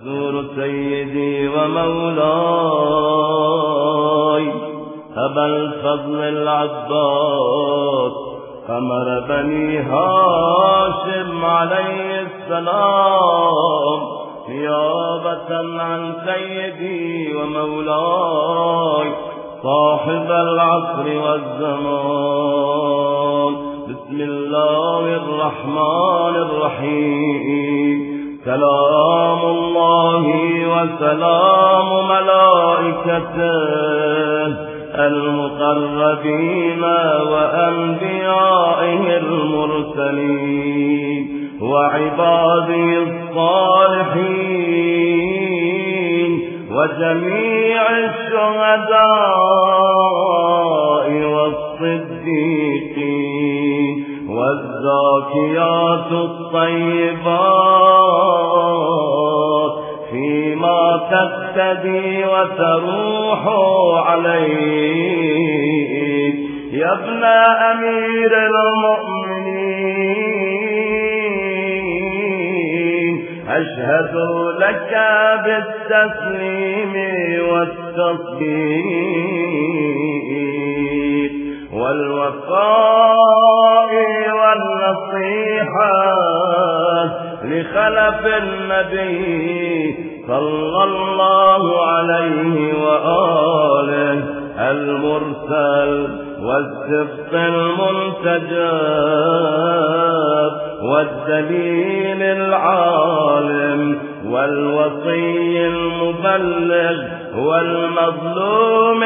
السور سيدي ومولاي أبا الفضل العباس قمر بني هاشم عليه السلام نيابة عن سيدي ومولاي صاحب العصر والزمان. بسم الله الرحمن الرحيم. سلام الله وسلام ملائكته المقربين وأنبيائه المرسلين وعباده الصالحين وجميع الشهداء والصديقين والزاكيات الطيبات فيما تقتدي وتروح عليه يا ابن أمير المؤمنين. أشهد لك بالتسليم والتصديق والوفاء والنصيحة لخلف النبي صلى الله عليه وآله المرسل والسبط المنتجب والدليل العالم والوصي المبلغ والمظلوم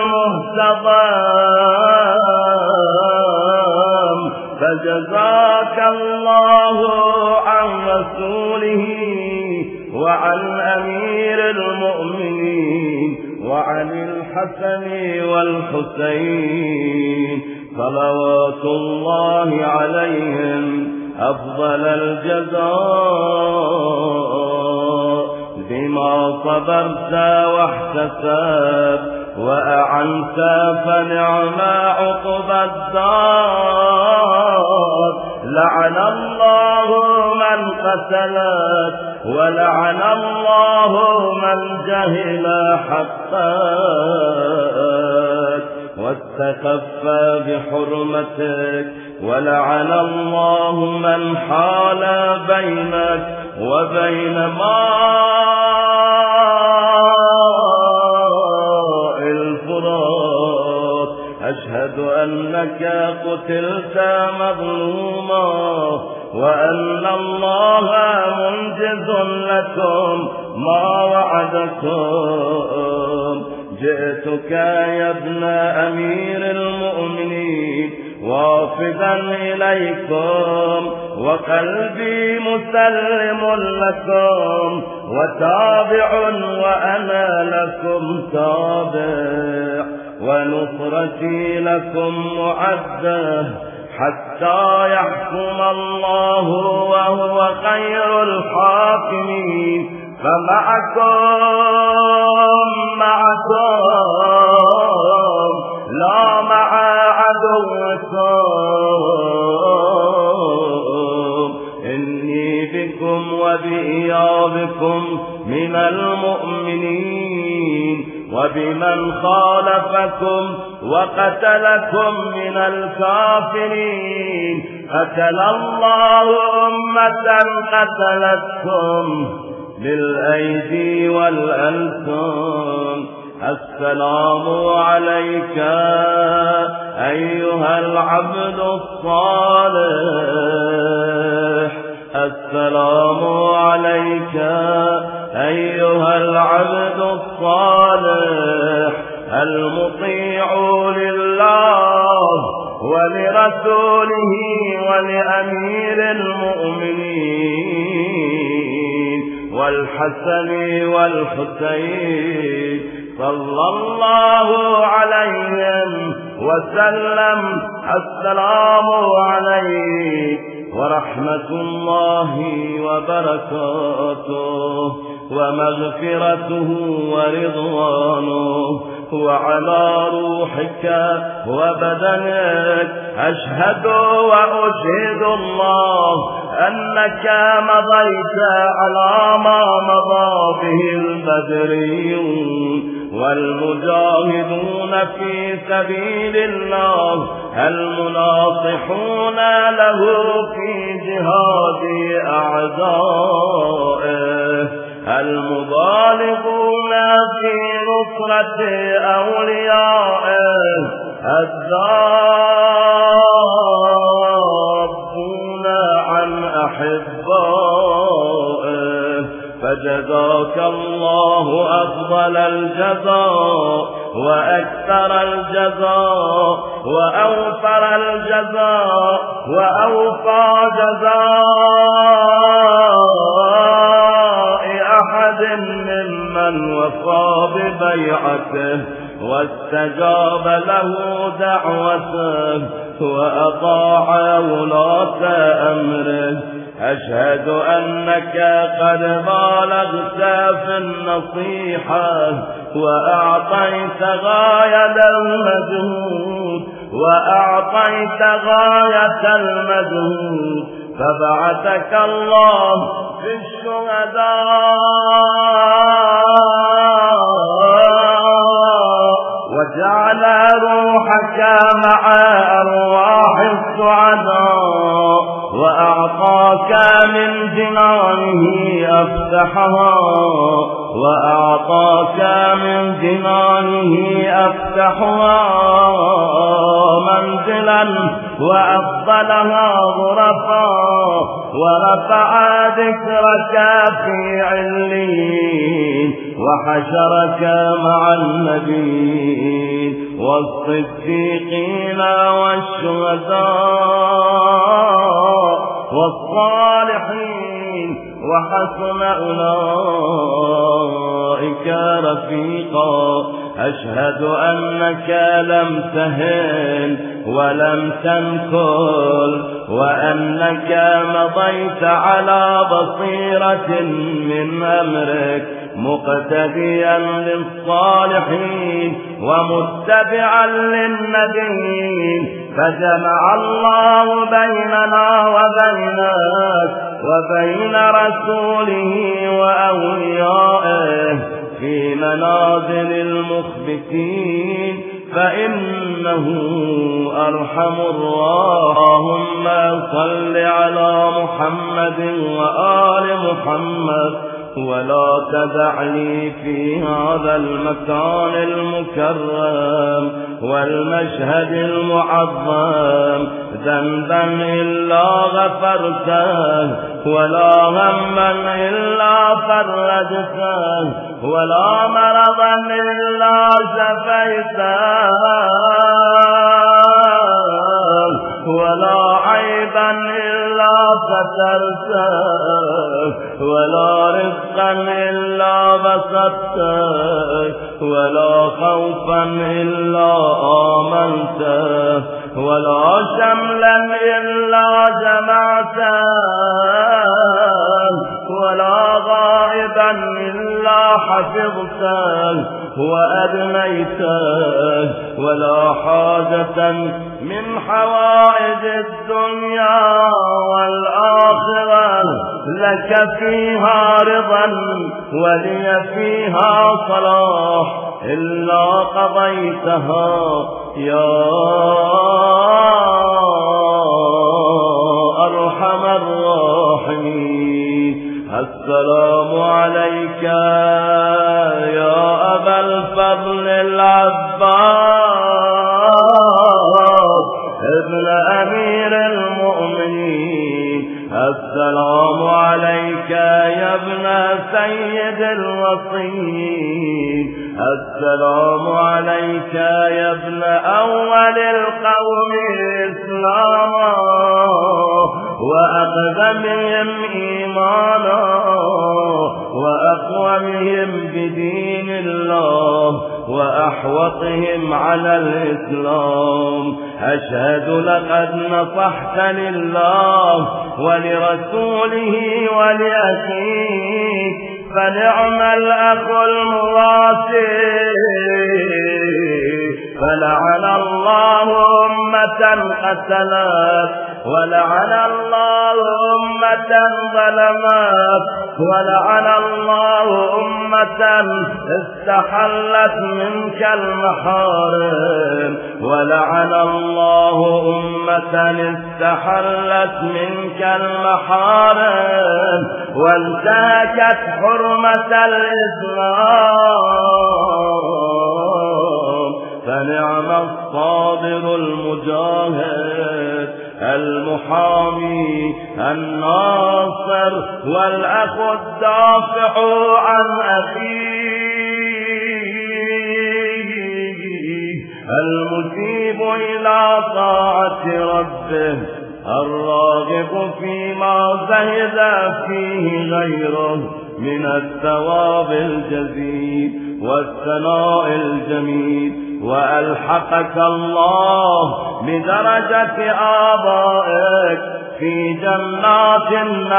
المهتضم. فجزاك الله عن رسوله وعن أمير المؤمنين وعن الحسن والحسين صلوات الله عليهم أفضل الجزاء بما صبرت واحتسبت وأعنت فنعم عقب الدار. لعن الله من قتلت ولعن الله من جهل حقك واستخف بحرمتك ولعن الله من حال بينك وبين ماء الفرات. أشهد أنك قتلت مظلوما وأن الله منجز لكم ما وعدكم. جئتك يا ابن أمير المؤمنين وافدا إليكم وقلبي مسلم لكم وتابع وأنا لكم تابع ونصرتي لكم معدة حتى يحكم الله وهو خير الحاكمين. فمعكم لا مع عدوكم. إني بكم وبإيابكم من المؤمنين وبمن خالفكم وقتلكم من الكافرين. قتل الله أمة قتلتكم بالأيدي والألسن. السلام عليك أيها العبد الصالح. السلام عليك أيها العبد الصالح المطيع لله ولرسوله ولأمير المؤمنين والحسن والحسين صلى الله عليهم وسلم. السلام عليك ورحمة الله وبركاته ومغفرته ورضوانه وعلى روحك وبدنك. أشهد وأشهد الله أنك مضيت على ما مضى به البدريون والمجاهدون في سبيل الله المناصحون له في جهاد أعدائه المبالغون في نصرة أوليائه الذابون عن أحبائه فجزاك الله أفضل الجزاء وأكثر الجزاء وأوفر الجزاء وأوفى جزاء أحد ممن وفى ببيعته واستجاب له دعوته وأطاع ولاة أمره أشهد أنك قد بالغت في النصيحة وأعطيت غاية المجهود فبعثك الله في الشهداء وجعل روحك مع أرواح السعداء وأعطاك من جنانه أفتحها منزلا وأفضلها غرفا ورفع ذكرك في عليين وحشرك مع النبيين والصديقين والشهداء والصالحين وحسن أولئك رفيقا أشهد أنك لم تهن ولم تنكل وأنك مضيت على بصيرة من أمرك مقتديا للصالحين ومتبعا للنبيين فجمع الله بيننا وبينك وبين رسوله وأوليائه في منازل المخبتين فإنه أرحم اللهم صل على محمد وآل محمد ولا تدع لي في هذا المكان المكرم والمشهد المعظم ذنبا إلا غفرته ولا هما إلا فرجته ولا مرضا إلا شفيته ولا عيبا إلا سترته ولا رزقا إلا بسطته ولا خوفا إلا آمنته ولا شملا إلا جمعته ولا غائبا إلا حفظته وأدنيته ولا حاجة من حوائج الدنيا والآخرة لك فيها رضا ولي فيها صلاح إلا قضيتها يا أرحم الراحمين. السلام عليك يا أبا الفضل العباس ابن أمير المؤمنين. السلام عليك يا ابن سيد الوصيين. السلام عليك يا ابن أول القوم إسلاما وأقدمهم إيمانا وأقومهم بدين الله وأحوطهم على الإسلام. أشهد لقد نصحت لله ولرسوله ولأخيك فنعم الأخ المواسي. فلعن الله أمة قتلت ولعن الله أمة ظلمت ولعن الله استحلت منك المحارم، ولعن الله أمة استحلت منك المحارم وانتهكت حرمة الإسلام. فنعم الصابر المجاهد المحامي الناصر والأخ الدافع عن أخيه المجيب إلى طاعة ربه الراغب فيما زهد فيه غيره من الثواب الجزيل والثناء الجميل. وألحقك الله بدرجة آبائك في جنات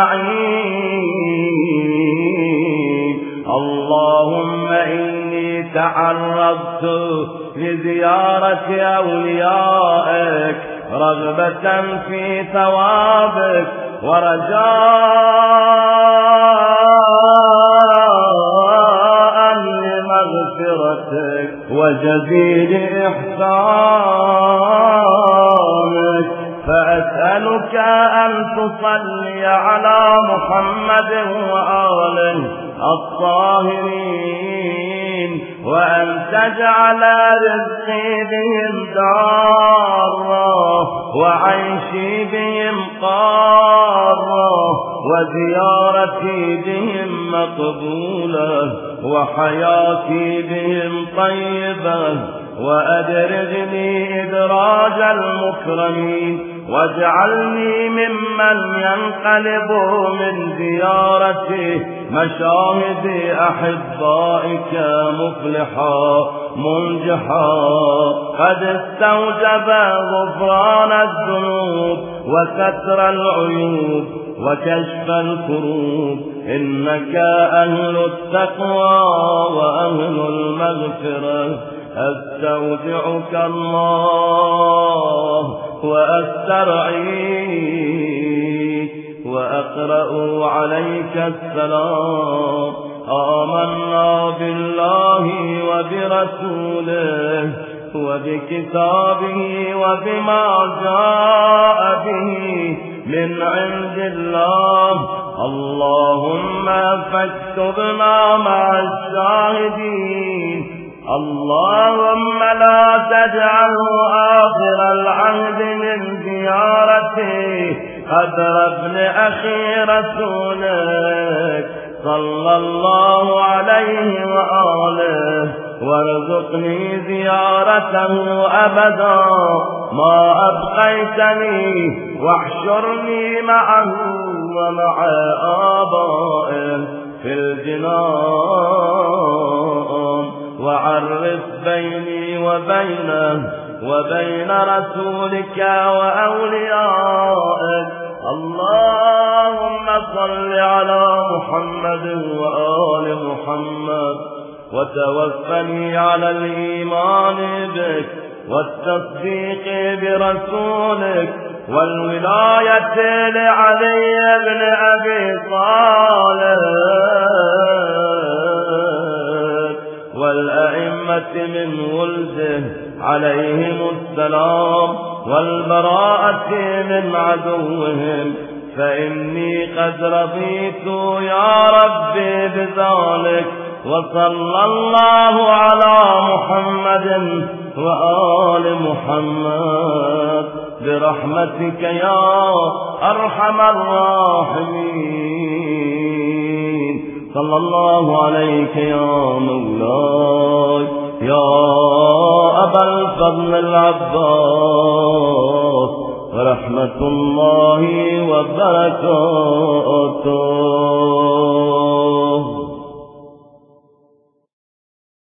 النعيم. اللهم إني تعرضت لزيارة أوليائك رغبة في ثوابك ورجاء لمغفرتك وجزيل إحسانك، فأسألك أن تصلي على محمد وآله الطاهرين، وأن تجعل رزقي بهم دارا وعيشي بهم قارا وزيارتي بهم مقبولة وحياتي بهم طيبة، وأدرجني إدراج المكرمين، واجعلني ممن ينقلب من زيارته مشاهد أحبائك مفلحا منجحا قد استوجب غفران الذنوب وستر العيوب وكشف الكروب، إنك أهل التقوى وأهل المغفرة. أستودعك الله وأسترعيك وأقرأ عليك السلام. آمنا بالله وبرسوله وبكتابه وبما جاء به من عند الله. اللهم فاكتبنا مع الشاهدين. اللهم لا تجعله آخر العهد من زيارتي قبر ابن أخي رسولك صلى الله عليه وآله، وارزقني زيارته أبدا ما أبقيتني، واحشرني معه ومع آبائه في الجنان، وعرف بيني وبينه وبين رسولك وأوليائك. اللهم صل على محمد وآل محمد، وتوفني على الإيمان بك والتصديق برسولك والولاية لعلي بن أبي طالب والأئمة من ولده عليهم السلام، والبراءة من عدوهم، فإني قد رضيت يا ربي بذلك. وصلى الله على محمد وآل محمد برحمتك يا أرحم الراحمين. صلى الله عليك يا مولاي يا أبا الفضل العباس، ورحمة الله وبركاته.